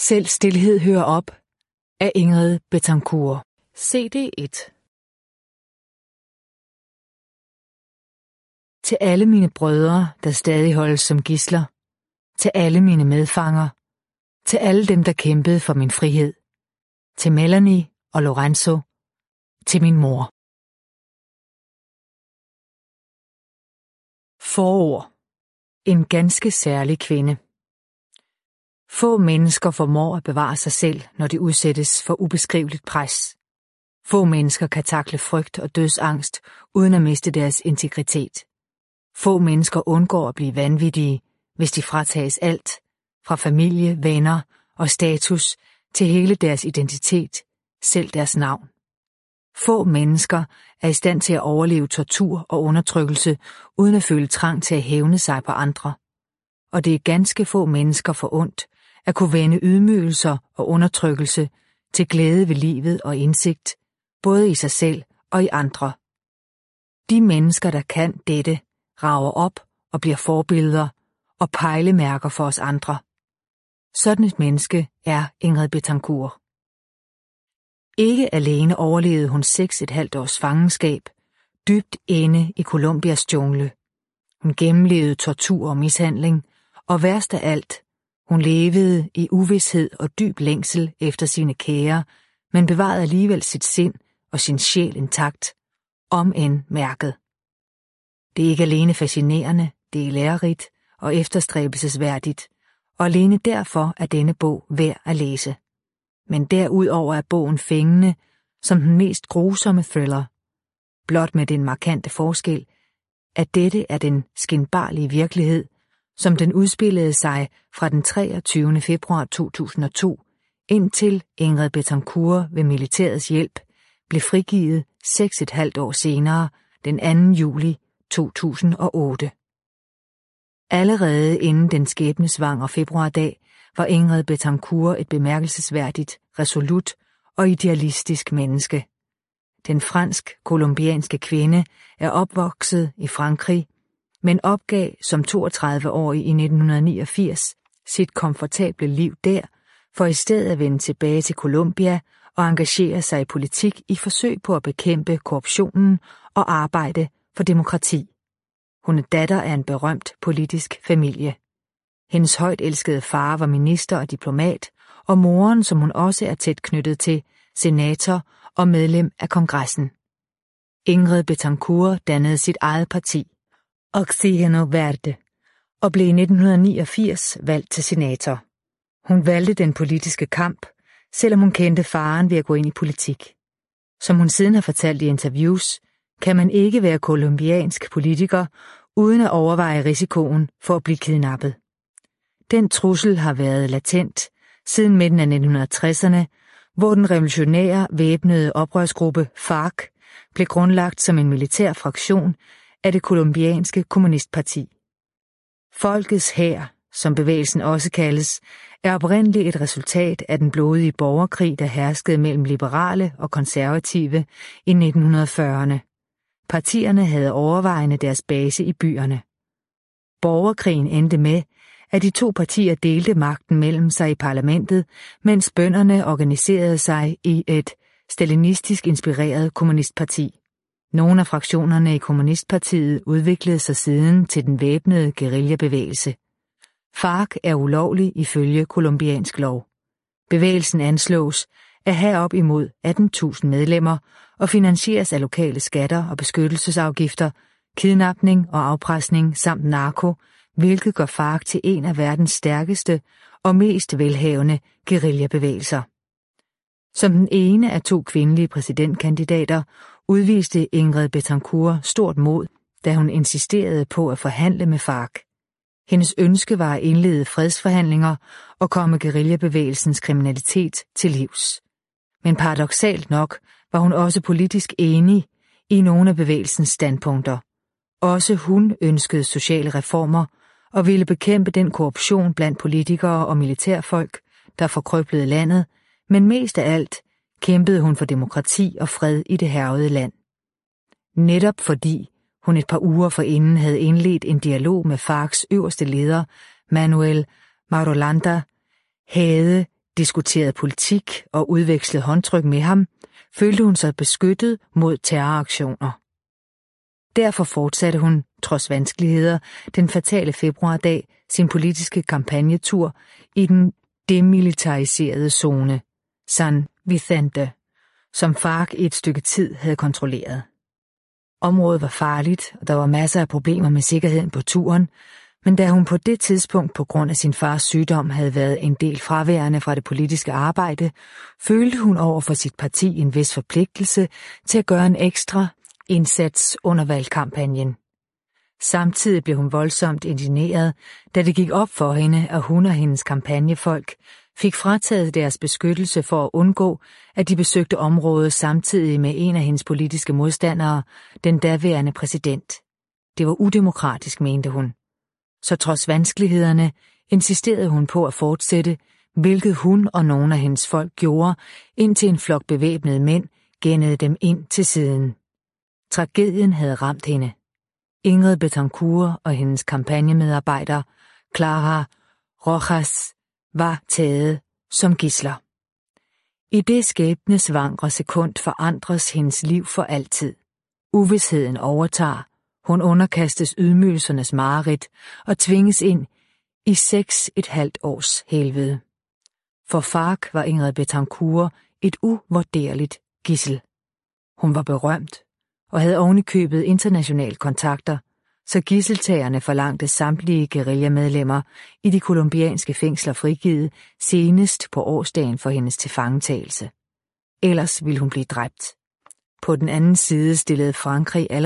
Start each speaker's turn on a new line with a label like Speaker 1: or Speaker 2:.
Speaker 1: Selv stilhed hører op af Ingrid Betancourt. CD1. Til alle mine brødre, der stadig holdes som gidsler. Til alle mine medfanger. Til alle dem, der kæmpede for min frihed. Til Melanie og Lorenzo. Til min mor. Forord. En ganske særlig kvinde. Få mennesker formår at bevare sig selv, når de udsættes for ubeskriveligt pres. Få mennesker kan takle frygt og dødsangst, uden at miste deres integritet. Få mennesker undgår at blive vanvittige, hvis de fratages alt, fra familie, venner og status til hele deres identitet, selv deres navn. Få mennesker er i stand til at overleve tortur og undertrykkelse, uden at føle trang til at hævne sig på andre. Og det er ganske få mennesker forundt at kunne vende ydmygelser og undertrykkelse til glæde ved livet og indsigt, både i sig selv og i andre. De mennesker, der kan dette, rager op og bliver forbilleder og pejlemærker for os andre. Sådan et menneske er Ingrid Betancourt. Ikke alene overlevede hun 6,5 års fangenskab, dybt inde i Colombias jungle. Hun gennemlevede tortur og mishandling, og værst af alt, hun levede i uvished og dyb længsel efter sine kære, men bevarede alligevel sit sind og sin sjæl intakt, om end mærket. Det er ikke alene fascinerende, det er lærerigt og efterstræbelsesværdigt, og alene derfor er denne bog værd at læse. Men derudover er bogen fængende som den mest grusomme thriller. Blot med den markante forskel, at dette er den skinbarlige virkelighed, som den udspillede sig fra den 23. februar 2002, indtil Ingrid Betancourt ved militærets hjælp blev frigivet 6,5 år senere, den 2. juli 2008. Allerede inden den skæbnesvangre februardag var Ingrid Betancourt et bemærkelsesværdigt, resolut og idealistisk menneske. Den fransk-colombianske kvinde er opvokset i Frankrig, men opgav som 32-årig i 1989 sit komfortable liv der, for i stedet at vende tilbage til Colombia og engagere sig i politik i forsøg på at bekæmpe korruptionen og arbejde for demokrati. Hun er datter af en berømt politisk familie. Hendes højt elskede far var minister og diplomat, og moren, som hun også er tæt knyttet til, senator og medlem af kongressen. Ingrid Betancourt dannede sit eget parti, Oxígeno Verde, og blev i 1989 valgt til senator. Hun valgte den politiske kamp, selvom hun kendte faren ved at gå ind i politik. Som hun siden har fortalt i interviews, kan man ikke være colombiansk politiker uden at overveje risikoen for at blive kidnappet. Den trussel har været latent siden midten af 1960'erne, hvor den revolutionære væbnede oprørsgruppe FARC blev grundlagt som en militær fraktion af det colombianske kommunistparti. Folkets hær, som bevægelsen også kaldes, er oprindeligt et resultat af den blodige borgerkrig, der herskede mellem liberale og konservative i 1940'erne. Partierne havde overvejende deres base i byerne. Borgerkrigen endte med, at de to partier delte magten mellem sig i parlamentet, mens bønderne organiserede sig i et stalinistisk inspireret kommunistparti. Nogle af fraktionerne i kommunistpartiet udviklede sig siden til den væbnede guerillabevægelse. FARC er ulovlig ifølge colombiansk lov. Bevægelsen anslås at have op imod 18.000 medlemmer og finansieres af lokale skatter og beskyttelsesafgifter, kidnapning og afpresning samt narko, hvilket gør FARC til en af verdens stærkeste og mest velhavende guerillabevægelser. Som den ene af 2 kvindelige præsidentkandidater udviste Ingrid Betancourt stort mod, da hun insisterede på at forhandle med FARC. Hendes ønske var at indlede fredsforhandlinger og komme guerillabevægelsens kriminalitet til livs. Men paradoksalt nok var hun også politisk enig i nogle af bevægelsens standpunkter. Også hun ønskede sociale reformer og ville bekæmpe den korruption blandt politikere og militærfolk, der forkrøblede landet, men mest af alt kæmpede hun for demokrati og fred i det hærgede land. Netop fordi hun et par uger forinden havde indledt en dialog med FARCs øverste leder, Manuel Marulanda, havde diskuterede politik og udvekslede håndtryk med ham, følte hun sig beskyttet mod terroraktioner. Derfor fortsatte hun, trods vanskeligheder, den fatale februardag sin politiske kampagnetur i den demilitariserede zone, San Vicente, som FARC i et stykke tid havde kontrolleret. Området var farligt, og der var masser af problemer med sikkerheden på turen, men da hun på det tidspunkt på grund af sin fars sygdom havde været en del fraværende fra det politiske arbejde, følte hun over for sit parti en vis forpligtelse til at gøre en ekstra indsats under valgkampagnen. Samtidig blev hun voldsomt indigneret, da det gik op for hende, at hun og hendes kampagnefolk fik frataget deres beskyttelse for at undgå, at de besøgte området samtidig med en af hendes politiske modstandere, den daværende præsident. Det var udemokratisk, mente hun. Så trods vanskelighederne insisterede hun på at fortsætte, hvilket hun og nogle af hendes folk gjorde, indtil en flok bevæbnede mænd gennede dem ind til siden. Tragedien havde ramt hende. Ingrid Betancourt og hendes kampagnemedarbejder, Clara Rojas, var taget som gidsler. I det skæbnesvangre sekund forandres hendes liv for altid. Uvisheden overtager, hun underkastes ydmygelsernes mareridt og tvinges ind i 6,5 års helvede. For FARC var Ingrid Betancourt et uvurderligt gidsel. Hun var berømt og havde ovenikøbet internationale kontakter, så gidseltagerne forlangte samtlige guerillamedlemmer i de colombianske fængsler frigivet senest på årsdagen for hendes tilfangetagelse. Ellers ville hun blive dræbt. På den anden side stillede Frankrig